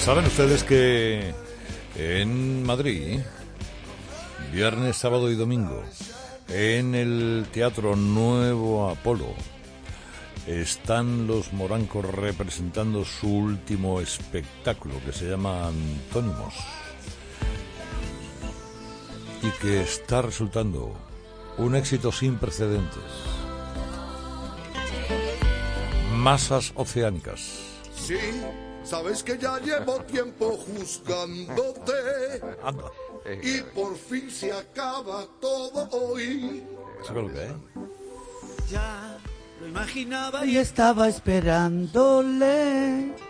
Saben ustedes que en Madrid, viernes, sábado y domingo, en el Teatro Nuevo Apolo, están los morancos representando su último espectáculo, que se llama Antónimos, y que está resultando un éxito sin precedentes. Masas oceánicas. Sí, sabes que ya llevo tiempo juzgándote. Anda. Y por fin se acaba todo hoy. ¿Eso qué es lo que es? Ya lo imaginaba y estaba esperándole.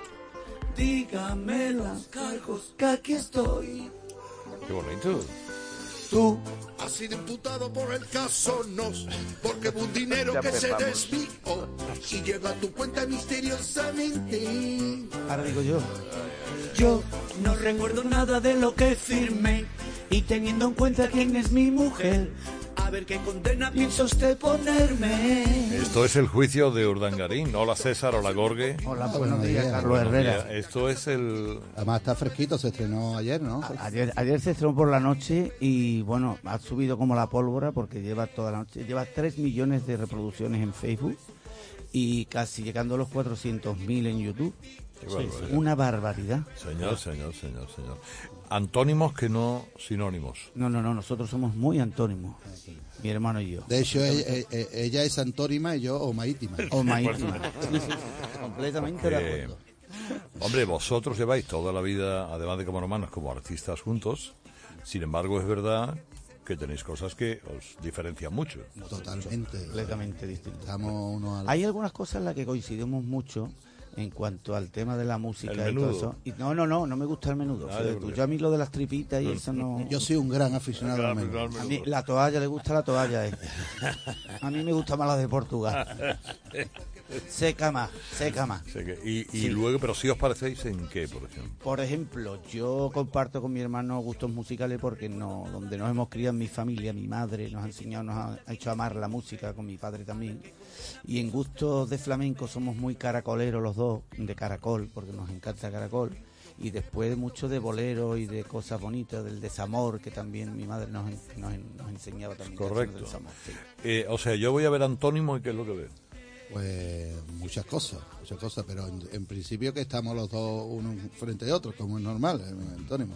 Dígame los cargos que aquí estoy. Qué bonito. Tú has sido imputado por el caso Nos, porque hubo un dinero que se desvió y llega a tu cuenta misteriosamente. Ahora digo yo no recuerdo nada de lo que firmé, y teniendo en cuenta quién es mi mujer, a ver qué condena piensa usted ponerme. Esto es el juicio de Urdangarín. Hola César, hola Gorge. Hola, buenos días, Carlos Buenos Herrera. días. Esto es el... Además está fresquito, se estrenó ayer, ¿no? Ayer se estrenó por la noche y bueno, ha subido como la pólvora porque lleva toda la noche, lleva 3 millones de reproducciones en Facebook y casi llegando a los 400.000 en YouTube. Qué barbaridad. Una barbaridad. Señor. Antónimos que no sinónimos. No, nosotros somos muy antónimos, mi hermano y yo. De hecho, ella es antónima y yo omaítima. O maítima. Completamente de acuerdo. Hombre, vosotros lleváis toda la vida, además de como hermanos, como artistas juntos. Sin embargo, es verdad que tenéis cosas que os diferencian mucho. Totalmente. Completamente distinto. Estamos uno al... Hay algunas cosas en las que coincidimos mucho en cuanto al tema de la música El y todo menudo. eso. Y no me gusta el menudo. Yo a mí lo de las tripitas y eso no... Yo soy un gran aficionado al menú. A mí la toalla, le gusta la toalla. A mí me gusta más la de Portugal. Seca más. Y Sí. luego, pero si os parecéis en qué, por ejemplo. Por ejemplo, yo comparto con mi hermano gustos musicales porque donde nos hemos criado en mi familia, mi madre nos ha enseñado, nos ha hecho amar la música, con mi padre también. Y en gustos de flamenco somos muy caracoleros los dos, de caracol, porque nos encanta caracol. Y después mucho de bolero y de cosas bonitas, del desamor, que también mi madre nos enseñaba también. Correcto. Del desamor, sí. O sea, yo voy a ver Antónimo y ¿qué es lo que veo? Pues muchas cosas, pero en principio que estamos los dos uno frente de otro, como es normal, antónimo.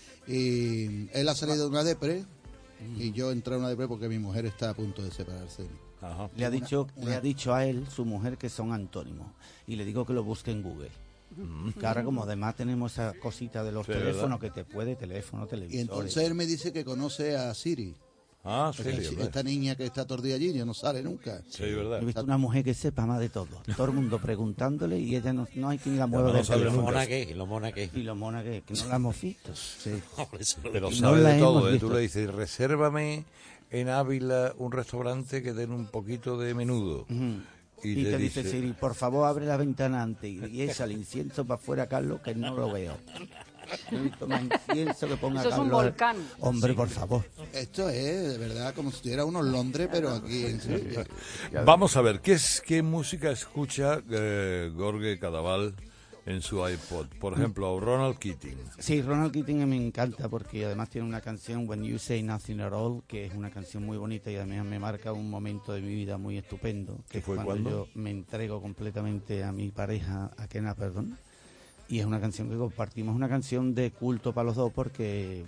Y él ha salido de una depre y yo entré a una depre porque mi mujer está a punto de separarse. Ajá. Le ha dicho a él, su mujer, que son antónimos. Y le digo que lo busque en Google. Que ahora como además tenemos esa cosita de los teléfonos, ¿verdad? Que te puede, teléfono, televisor. Y entonces él me dice que conoce a Siri. Ah, sí, Esta niña que está todo el día allí, ya no sale nunca. Sí, verdad. He visto una mujer que sepa más de todo. Todo el mundo preguntándole y ella no hay quien la mueva del teléfono. ¿Y lo mona que no la hemos visto. Sí. Pero No sabe la de todo, hemos ¿eh? visto. Tú le dices, resérvame en Ávila un restaurante que den un poquito de menudo. Y te dice Siri, por favor abre la ventana antes y echa el incienso para afuera, Carlos, que no lo veo. No he visto más incienso que ponga Eso es Carlos. un volcán. Hombre, por favor. Esto es, de verdad, como si estuviera uno en Londres, pero aquí en Sevilla. Vamos a ver, ¿qué música escucha Gorge Cadaval en su iPod? Por ejemplo, Ronald Keating. Sí, Ronald Keating me encanta porque además tiene una canción, When You Say Nothing at All, que es una canción muy bonita y además me marca un momento de mi vida muy estupendo, que es fue cuando cuándo? yo me entrego completamente a mi pareja, a Kena, perdón. Y es una canción que compartimos, una canción de culto para los dos porque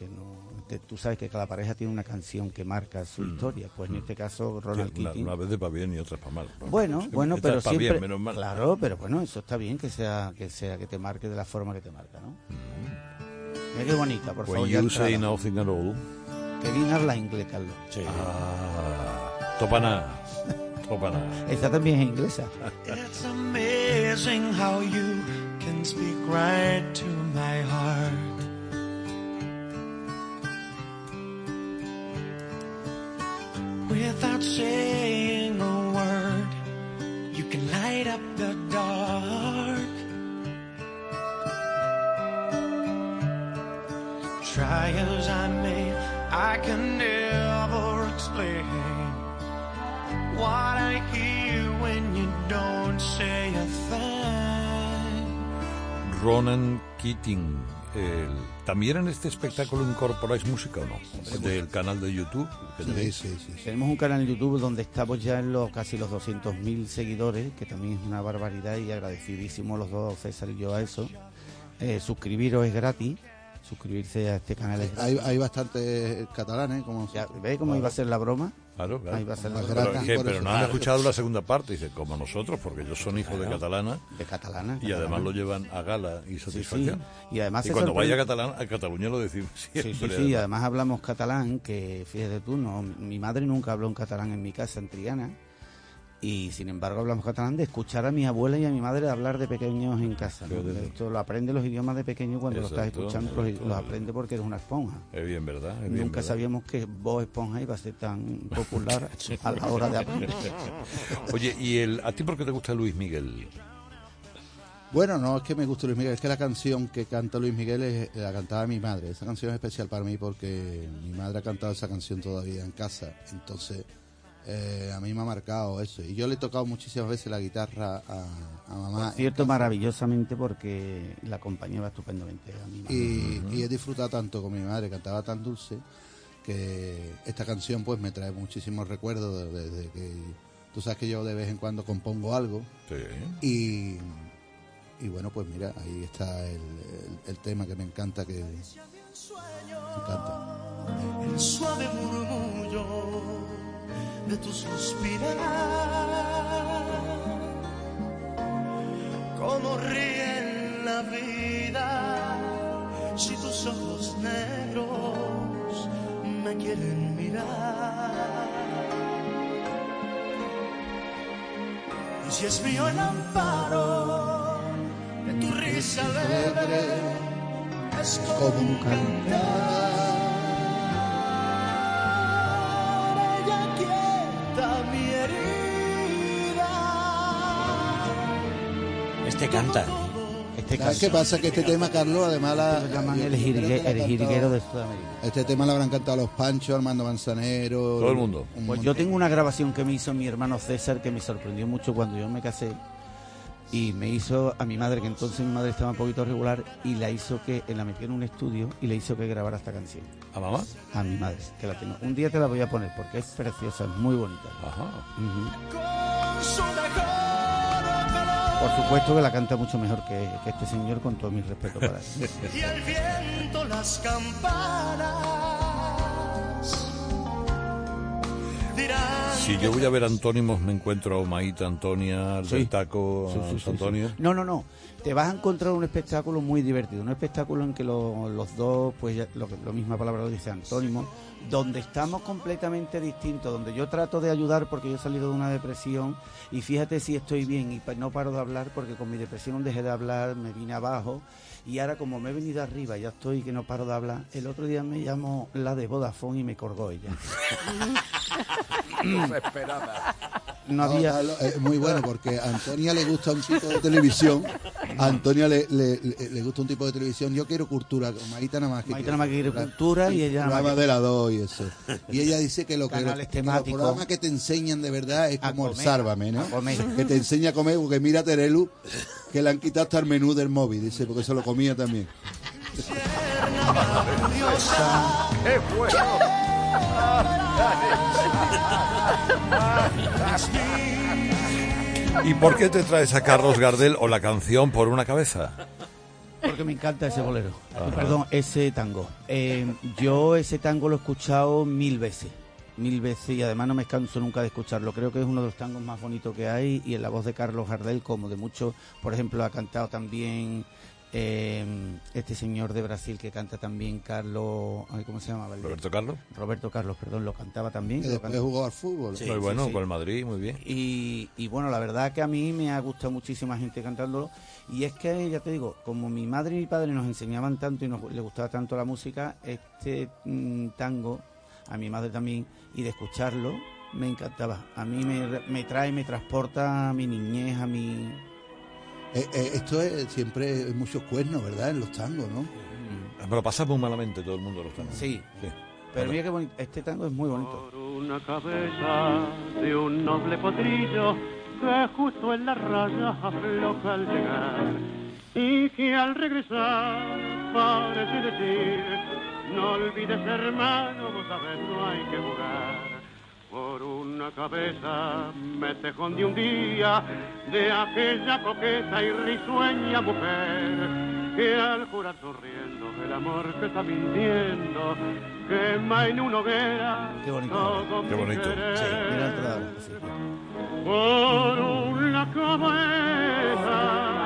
tú sabes que cada pareja tiene una canción que marca su historia. Pues en este caso Ronald Keating. Una vez de para bien y otra para mal. Bueno, Esta pero es pa' siempre, bien, menos mal. claro, pero bueno, eso está bien que te marque de la forma que te marca, ¿no? Mira qué bonita, por favor. When ya you say entrada. nothing at all. Que bien habla inglés, Carlos. Sí. Topana. Esta también es inglesa. It's amazing how you can speak right to my heart. Without saying a word, you can light up the dark. Try as I may, I can never explain what I hear when you don't say a thing. Ronan Keating. ¿También en este espectáculo incorporáis música o no? Del canal de YouTube que tenéis. Sí. Tenemos un canal en YouTube donde estamos ya en casi los 200.000 seguidores, que también es una barbaridad, y agradecidísimos los dos, César y yo, a eso. Suscribiros es gratis, suscribirse a este canal es gratis. Hay bastantes catalanes, como ¿Veis cómo iba a ser la broma? Claro. Ahí va a ser la Más broma. gratis. Pero no han escuchado la segunda parte, dice, como nosotros, porque ellos son hijos de catalana De catalana. y además lo llevan a gala y satisfacción. Sí. Y además Y se cuando vaya sorprende- a Cataluña lo decimos siempre. Sí, además hablamos catalán, que fíjate tú, mi madre nunca habló en catalán en mi casa, en Triana, y sin embargo hablamos catalán de escuchar a mi abuela y a mi madre hablar de pequeños en casa, ¿no? Fíjate tú. Esto lo aprende los idiomas de pequeño cuando lo estás Exacto, escuchando, exacto. los aprende porque eres una esponja. Es bien, ¿verdad? Es bien, Nunca ¿verdad? sabíamos que Bob Esponja iba a ser tan popular a la hora de aprender. Oye, ¿y a ti por qué te gusta Luis Miguel? Bueno, no es que me guste Luis Miguel, es que la canción que canta Luis Miguel la cantaba mi madre. Esa canción es especial para mí porque mi madre ha cantado esa canción todavía en casa. Entonces, a mí me ha marcado eso. Y yo le he tocado muchísimas veces la guitarra a mamá. Por cierto, maravillosamente, porque la acompañaba estupendamente a mi madre. Y he disfrutado tanto con mi madre, cantaba tan dulce, que esta canción pues me trae muchísimos recuerdos desde que... Tú sabes que yo de vez en cuando compongo algo. Sí. Y bueno, pues mira, ahí está el tema que me encanta, que me encanta. El suave murmullo de tu suspirar, como ríe en la vida si tus ojos negros me quieren mirar. Y si es mío el amparo de tu risa alegre, es como un cantar. Ella quieta mi herida. Este canta. ¿Sabes qué pasa? Que este tema, Carlos, además Lo llaman el jiriguero de Sudamérica. este tema lo habrán cantado los Panchos, Armando Manzanero... Todo el mundo. Pues yo tengo una grabación que me hizo mi hermano César que me sorprendió mucho cuando yo me casé, y me hizo a mi madre, que entonces mi madre estaba un poquito regular, y la metió en un estudio y le hizo que grabara esta canción ¿A mamá? a mi madre, que la tengo. Un día te la voy a poner porque es preciosa, es muy bonita. Ajá. Con su mejor Por supuesto que la canta mucho mejor que este señor, con todo mi respeto para él. y el viento las campanas dirán. Si yo voy a ver antónimos, me encuentro a Omaíta, Antonia, Sí. del Taco, Sí, a Antonio. No. Te vas a encontrar un espectáculo muy divertido, un espectáculo en que los dos, pues ya, la misma palabra lo dice, antónimos, donde estamos completamente distintos, donde yo trato de ayudar porque yo he salido de una depresión y fíjate si estoy bien y no paro de hablar porque con mi depresión dejé de hablar, me vine abajo y ahora como me he venido arriba, ya estoy que no paro de hablar. El otro día me llamó la de Vodafone y me colgó ella. No había... Es muy bueno porque a Antonia le gusta un tipo de televisión. A Antonia le gusta un tipo de televisión. Yo quiero cultura. Maíta nada más que Maíta nada más que quiere cultura y ella nada más programa de la 2 y eso. Y ella dice que lo que Canales los temáticos. programas que te enseñan de verdad es A como el comer, Sálvame, ¿no? a comer. Que te enseña a comer, porque mira a Terelu que le han quitado hasta el menú del móvil, dice, porque se lo comía también. ¿Y por qué te traes a Carlos Gardel o la canción Por una cabeza? Porque me encanta ese bolero. Perdón, ese tango. Yo ese tango lo he escuchado mil veces y además no me canso nunca de escucharlo. Creo que es uno de los tangos más bonitos que hay y en la voz de Carlos Gardel, como de muchos, por ejemplo, ha cantado también este señor de Brasil que canta también, Carlos, ¿cómo se llama? ¿Roberto Carlos? Roberto Carlos, perdón, lo cantaba también. Que después jugó al fútbol. Sí, Muy bueno, sí. con el Madrid, muy bien. Y bueno, la verdad que a mí me ha gustado muchísima gente cantándolo. Y es que, ya te digo, como mi madre y mi padre nos enseñaban tanto y les gustaba tanto la música, este tango, a mi madre también, y de escucharlo, me encantaba. A mí me trae, me transporta a mi niñez, a mi... Esto es siempre muchos cuernos, ¿verdad? En los tangos, ¿no? Pero pasa muy malamente todo el mundo los tangos. Sí. Pero mira qué bonito, este tango es muy bonito. Por una cabeza de un noble potrillo que justo en la raya afloja al llegar. y que al regresar parece decir, no olvides hermano, vos sabés, no hay que jugar. Por una cabeza me tejón de un día de aquella coqueta y risueña mujer que al jurar sonriendo el amor que está mintiendo quema en una hoguera. Qué bonito. Todo Qué bonito. mi querer. Sí, mira otra vez, sí. Por una cabeza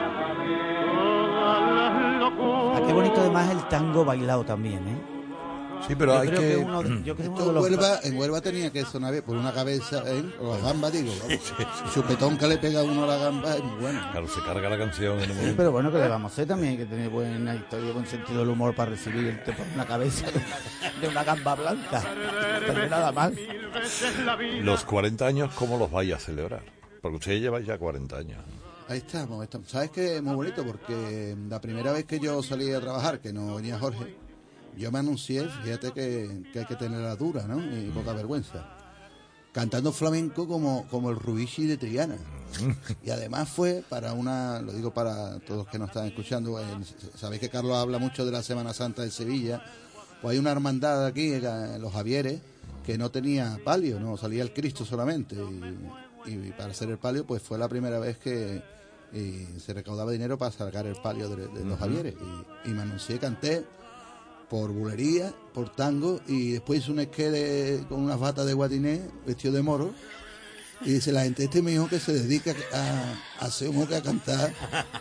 todas las locuras. Ah, qué bonito además el tango bailado también, ¿eh? Sí, pero hay que... Yo creo que uno Esto de los... en Huelva tenía que sonar bien por una cabeza, o la gamba, digo. Chupetón que le pega uno a la gamba es muy bueno. Claro, se carga la canción en el Sí, momento. pero bueno, que le vamos a hacer también, hay que tener buena historia, buen sentido del humor para recibir el por una cabeza de una gamba blanca. Pero nada mal. Los 40 años, ¿cómo los vais a celebrar? Porque usted lleva ya 40 años. Ahí estamos. ¿Sabes qué? Es muy bonito porque la primera vez que yo salí a trabajar, que no venía Jorge, yo me anuncié, fíjate que hay que tener la dura, ¿no? Y poca vergüenza. Cantando flamenco como el Rubici de Triana. Y además fue para lo digo para todos los que nos están escuchando, sabéis que Carlos habla mucho de la Semana Santa de Sevilla, pues hay una hermandad aquí, los Javieres, que no tenía palio, no salía el Cristo solamente. Y para hacer el palio, pues fue la primera vez que se recaudaba dinero para sacar el palio de los Javieres. Y me anuncié, canté por bulería, por tango, y después hice un esquele con unas batas de guatiné, vestido de moro, y dice la gente, este es mi hijo que se dedica a hacer un que a cantar.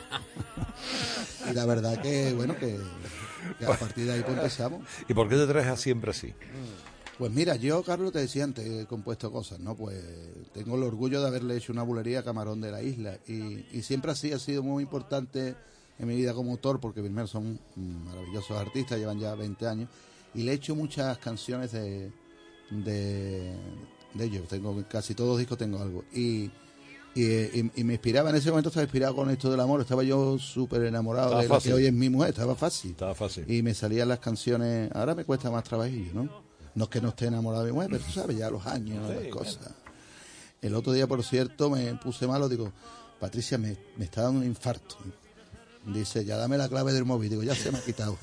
Y la verdad que, bueno, que a partir de ahí pues empezamos. ¿Y por qué te traes a siempre así? Pues mira, yo, Carlos, te decía antes, he compuesto cosas, ¿no? Pues tengo el orgullo de haberle hecho una bulería a Camarón de la Isla, y siempre así ha sido muy importante en mi vida como autor, porque primero son maravillosos artistas, llevan ya 20 años, y le he hecho muchas canciones de ellos. Tengo casi todos los discos, tengo algo. Y me inspiraba, en ese momento estaba inspirado con esto del amor, estaba yo súper enamorado de la que hoy es mi mujer, estaba fácil. Y me salían las canciones, ahora me cuesta más trabajillo, ¿no? No es que no esté enamorado de mi mujer, pero tú sabes, ya los años, las cosas. El otro día, por cierto, me puse malo, digo, Patricia, me está dando un infarto. Dice, ya dame la clave del móvil. Digo, ya se me ha quitado.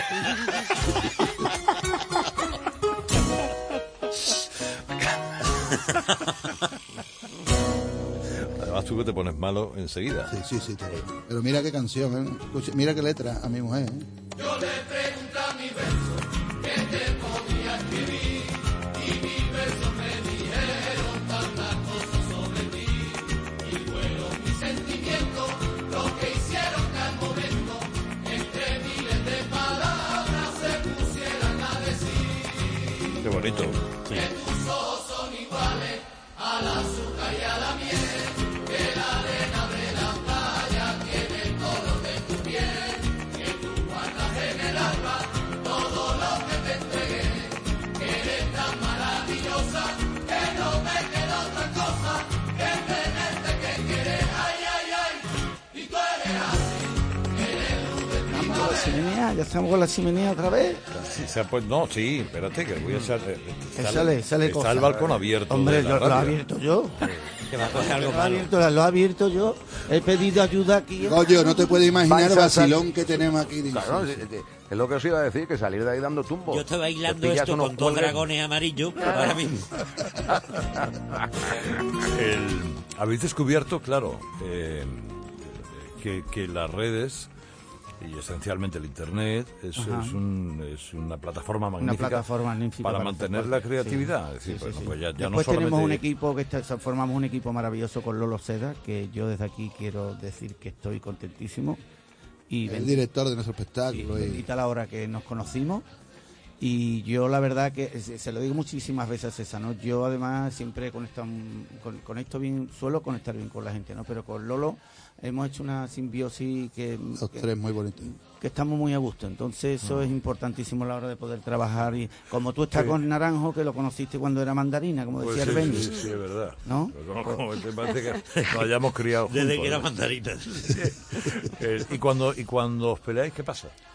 Además tú que te pones malo enseguida. Sí. Pero mira qué canción, ¿eh? Escucha, mira qué letra a mi mujer, ¿eh? Yo le pregunto a mi verso que te podía escribir y mis versos me dijeron tantas cosas sobre ti y fueron mis sentimientos los que hicieron que al momento entre miles de palabras se pusieran a decir. Qué bonito. Que tus ojos son iguales al azúcar y a la miel, que la arena de la playa tiene el color de tu piel, que tú guardas en el alma todo lo que te entregué, que eres tan maravillosa que no me queda otra cosa que tenerte que querer, ay, ay, ay, y tú eres así, eres luz de Vamos con la chimenea, ya estamos con la chimenea otra vez. Sí, no, sí, espérate, que voy a echar... Sale está cosa. el balcón abierto. Hombre, de la lo he radio. abierto yo. Que va a coger algo Lo he malo. abierto yo. He pedido ayuda aquí. Oye, no te puedes imaginar el Vais a hacer- vacilón que tenemos aquí. Dice. Claro, es lo que os iba a decir, que salir de ahí dando tumbos. Yo estoy bailando Te pillas esto unos con dos cuelgues. dragones amarillos ahora mismo. Habéis descubierto, claro, que las redes y esencialmente el internet es una plataforma magnífica, para mantener la creatividad. Es decir, Sí, bueno, sí. pues ya no Después solamente... tenemos un equipo formamos un equipo maravilloso con Lolo Seda, que yo desde aquí quiero decir que estoy contentísimo. Y El director de nuestro espectáculo. Sí, bendita la hora que nos conocimos. Y yo la verdad que se lo digo muchísimas veces a César, ¿no? Yo además siempre conecto bien, suelo conectar bien con la gente, ¿no? Pero con Lolo hemos hecho una simbiosis Los tres muy bonitos. que estamos muy a gusto. Entonces eso es importantísimo a la hora de poder trabajar. Y como tú estás con Naranjo, que lo conociste cuando era mandarina, como Pues decía sí, Herbeni. sí, es verdad. ¿No? Pero como te parece que nos hayamos criado Desde juntos, que era ¿no? mandarina. ¿Y cuando os peleáis, qué pasa?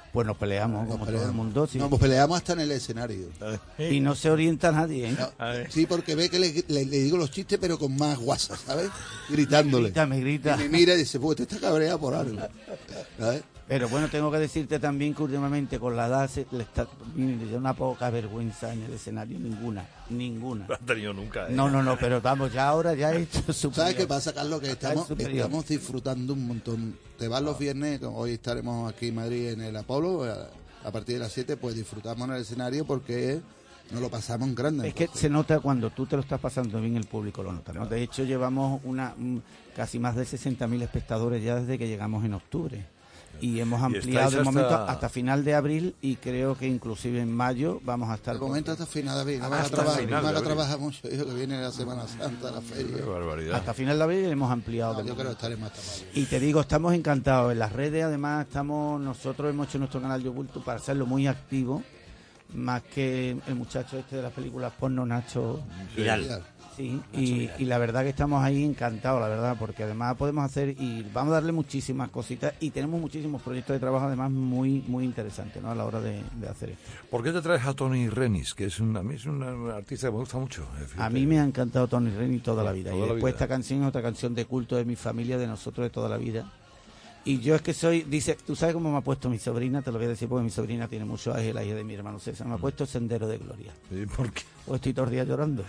Pues nos peleamos, como todo el mundo. Sí. No, pues peleamos hasta en el escenario. Y no se orienta nadie, ¿eh? No, sí, porque ve que le digo los chistes, pero con más guasa, ¿sabes? Gritándole. Me grita. Y me mira y dice, pues te está cabreado por algo. ¿Sabes? Pero bueno, tengo que decirte también que últimamente con la edad le está viniendo una poca vergüenza en el escenario, ninguna. No has tenido nunca, ¿eh? No, pero vamos, ya ahora ya he hecho superior. ¿Sabes qué pasa, Carlos? Que estamos disfrutando un montón. Te vas los viernes, hoy estaremos aquí en Madrid en el Apolo, a partir de las 7, pues disfrutamos en el escenario porque nos lo pasamos en grande. Es que se nota cuando tú te lo estás pasando bien, el público lo nota, ¿no? De hecho, llevamos casi más de 60.000 espectadores ya desde que llegamos en octubre. Y hemos ampliado de momento hasta final de abril, y creo que inclusive en mayo vamos a estar... De momento hasta final de abril. No van a trabajar mucho, hijo, que viene la Semana Santa, la feria. Qué barbaridad. Hasta final de abril hemos ampliado. Yo creo que estaremos hasta mayo. Y te digo, estamos encantados. En las redes, además, nosotros hemos hecho nuestro canal Yogurtu para hacerlo muy activo, más que el muchacho este de las películas porno, Nacho Viral. Sí, y la verdad que estamos ahí encantados, la verdad, porque además podemos hacer, y vamos a darle muchísimas cositas, y tenemos muchísimos proyectos de trabajo además muy muy interesantes, ¿no?, a la hora de hacer esto. ¿Por qué te traes a Toni Renis, que a mí es una artista que me gusta mucho? A mí me ha encantado Toni Renis toda la vida, Toda y la después vida. esta canción es otra canción de culto de mi familia, de nosotros de toda la vida. Y yo es que tú sabes cómo me ha puesto mi sobrina, te lo voy a decir porque mi sobrina tiene mucho, es la hija de mi hermano César, me ha puesto Sendero de Gloria. ¿Y por qué? Pues estoy todo el día llorando.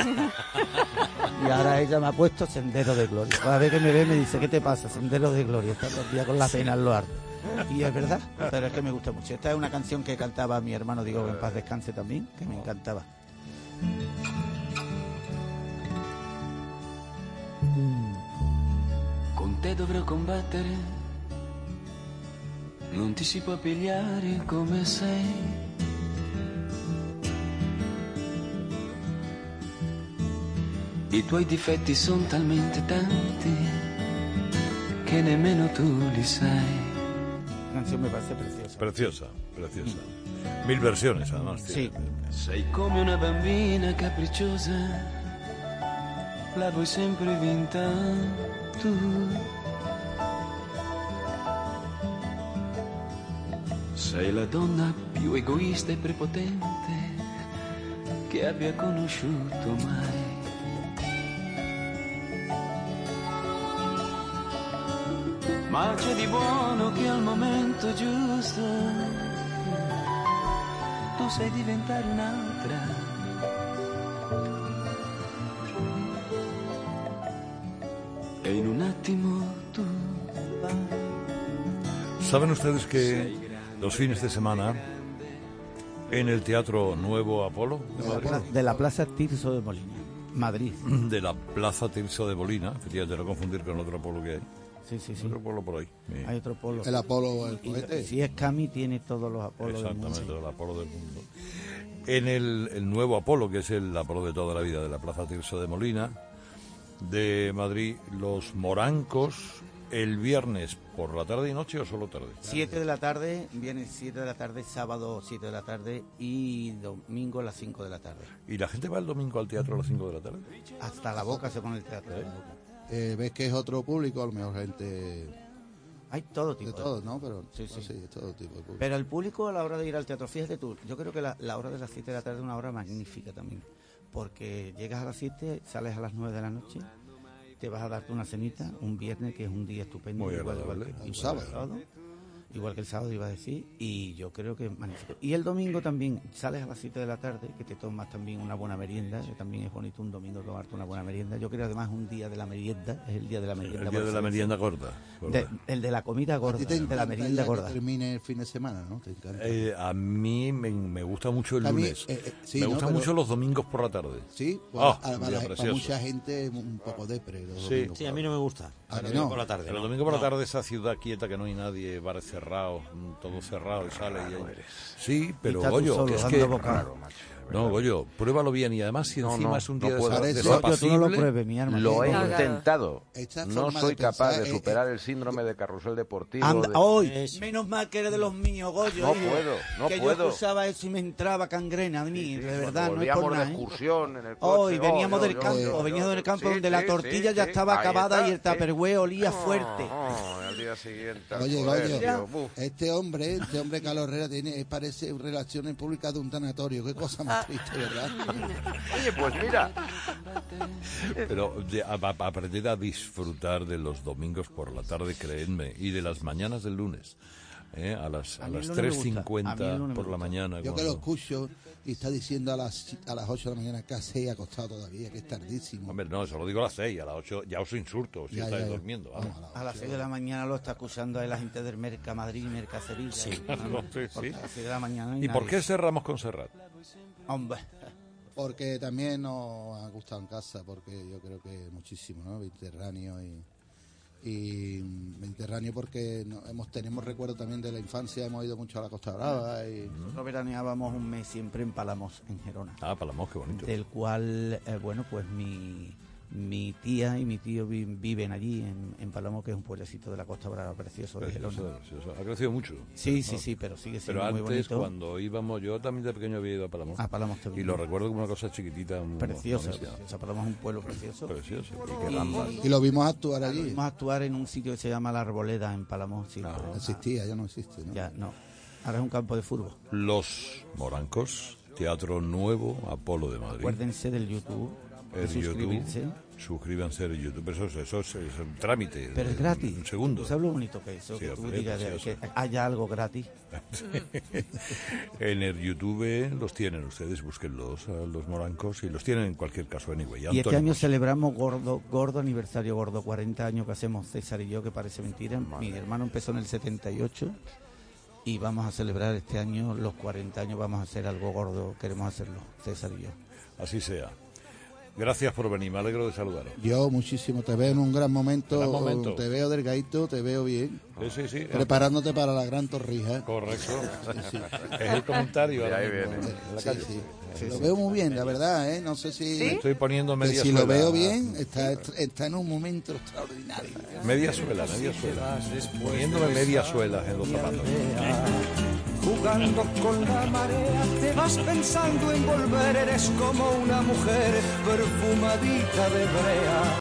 Y ahora ella me ha puesto Sendero de Gloria. Cada vez que me ve me dice, ¿qué te pasa? Sendero de Gloria, está todo el día con la pena en lo harto. Y es verdad, pero es que me gusta mucho. Esta es una canción que cantaba mi hermano, digo, en paz descanse también, que me encantaba. Con te dovrò combattere, non ti si può pigliare come sei. I tuoi difetti sono talmente tanti che nemmeno tu li sai. La canción me parece preciosa. Preciosa. 1000 versiones, además. Sí. Sei come una bambina capricciosa, la vuoi sempre vinta tu. Sei la donna più egoista e prepotente che abbia conosciuto mai. Ma c'è di buono che al momento giusto tu sai diventare un'altra. E in un attimo tu vai. ¿Saben ustedes que los fines de semana en el Teatro Nuevo Apolo de Madrid, De la Plaza Tirso de Molina, Madrid. de la Plaza Tirso de Molina, efectivamente, no confundir con otro Apolo que hay, Sí. otro Apolo por ahí. Sí. Hay otro polo. El Apolo, el Y cohete. si es Cami, tiene todos los Apolos del mundo. Exactamente, el Apolo del mundo. En el nuevo Apolo, que es el Apolo de toda la vida, de la Plaza Tirso de Molina, de Madrid, los morancos, el viernes por la tarde y noche o solo tarde. 7 de la tarde, viene 7 de la tarde, sábado 7 de la tarde y domingo a las 5 de la tarde. ¿Y la gente va el domingo al teatro a las 5 de la tarde? Hasta la boca se pone el teatro. Ves que es otro público, a lo mejor gente Hay todo tipo. de todo, ¿no? Pero Sí. es todo tipo de público. Pero el público a la hora de ir al teatro, fíjate tú, yo creo que la hora de las 7 de la tarde es una hora magnífica también. Porque llegas a las 7, sales a las 9 de la noche, te vas a darte una cenita, un viernes que es un día estupendo. Muy igual agradable. que Un sábado. Igual que el sábado iba a decir, y yo creo que es magnífico. Y el domingo también, sales a las 7 de la tarde, que te tomas también una buena merienda, que también es bonito un domingo tomarte una buena merienda. Yo creo además un día de la merienda, es el día de la merienda. El día de la merienda corta. El de la comida gorda, A ti te de la encanta merienda ya gorda. que termine el fin de semana, ¿no? Te encanta. A mí me gusta mucho el A mí, lunes. sí, me ¿no? gustan Pero- mucho los domingos por la tarde. Sí, pues, Ah, para, un día para precioso. mucha gente un poco depre. Los Sí. domingos Sí, por a mí la- no me gusta. ¿A que El no? por la tarde. El no. domingo por la No. tarde, esa ciudad quieta que no hay nadie, bares cerrados, todo cerrado y sale. Sí, pero Y está tú oye, solo, que es dando que bocado. No, Goyo, pruébalo bien y además si No, encima no, es un no día puedo. Yo tú no lo desapacible, pruebes, mi hermano. Lo he No, intentado. Esta No forma soy de capaz pensar de superar el síndrome de carrusel deportivo. Anda, de- hoy, Eso. menos mal que eres de los míos, Goyo. No hijo, puedo, no que puedo. yo usaba eso y me entraba cangrena a mí, de verdad, no es Volvíamos por de nada. excursión en el coche. Hoy veníamos del campo, veníamos del campo donde la tortilla ya estaba acabada y el tupperware olía fuerte. Al día siguiente. Oye, al Goyo, colegio, buf. este hombre Carlos Herrera parece relaciones públicas de un tanatorio. Qué cosa más triste, ¿verdad? Oye, pues mira, pero aprended a disfrutar de los domingos por la tarde, creedme, y de las mañanas del lunes. A las A mí el lunes me gusta. A mí el 3:50 lunes me por la gusta. mañana. Yo que cuando- lo escucho y está diciendo a las 8 de la mañana casi acostado todavía, que es tardísimo. Hombre, no, eso lo digo a las 6, a las 8 ya os insulto si Ya, estáis ya, ya. durmiendo. Vamos. A las 6 de la mañana lo está acusando a la gente del Merca Madrid y Merca Sevilla. claro, sí, Porque sí. a las 6 de la mañana ¿Y por qué cerramos con Serrat? Hombre, Porque también nos ha gustado en casa, porque yo creo que muchísimo, ¿no? Mediterráneo y Mediterráneo porque tenemos recuerdo también de la infancia, hemos ido mucho a la Costa Brava y nosotros veraneábamos un mes siempre en Palamos, en Gerona. Ah, Palamos, qué bonito. Del cual, bueno, pues mi tía y mi tío viven allí en Palamos, que es un pueblecito de la Costa Brava precioso de Gerona. Eso. Ha crecido mucho. Sí, pero sigue siendo Pero muy antes, bonito. cuando íbamos, yo también de pequeño había ido a Palamos. A Palamos te Y lo recuerdo como una cosa chiquitita. Muy preciosa, bonita. preciosa. Palamos es un pueblo precioso. Precioso. Y que gambas. y lo vimos actuar allí. Vamos a actuar en un sitio que se llama La Arboleda en Palamos. Sí, Ah. pero- No existía, ya no existe, ¿no? ya no. Ahora es un campo de fútbol. Los Morancos, Teatro Nuevo, Apolo de Madrid. Acuérdense del YouTube, de El suscribirse. YouTube, suscríbanse en YouTube. Pero eso es un trámite. Pero es gratis. Un segundo. ¿Sabes lo bonito que es eso? Sí, Que tú hombre, digas precioso. que haya algo gratis. En el YouTube los tienen ustedes, búsquenlos a los Morancos y los tienen en cualquier caso, anyway. Y este Antonio, año celebramos gordo aniversario, 40 años que hacemos César y yo, que parece mentira. Mi hermano empezó en el 78 y vamos a celebrar este año los 40 años, vamos a hacer algo gordo, queremos hacerlo, César y yo. así sea. Gracias por venir, me alegro de saludaros. Yo muchísimo, te veo en un gran momento, Gran momento. te veo delgadito, te veo bien, Sí. preparándote para la gran torrija. Correcto. Es el comentario De ahora ahí mismo viene. en la Sí, calle. sí. Lo veo muy bien, la verdad, ¿eh? No sé si... Me estoy poniendo que media si suela. lo veo bien, está en un momento extraordinario. Media suela. Poniéndome media suela en los zapatos. Jugando con la marea, te vas pensando en volver, eres como una mujer perfumadita de brea.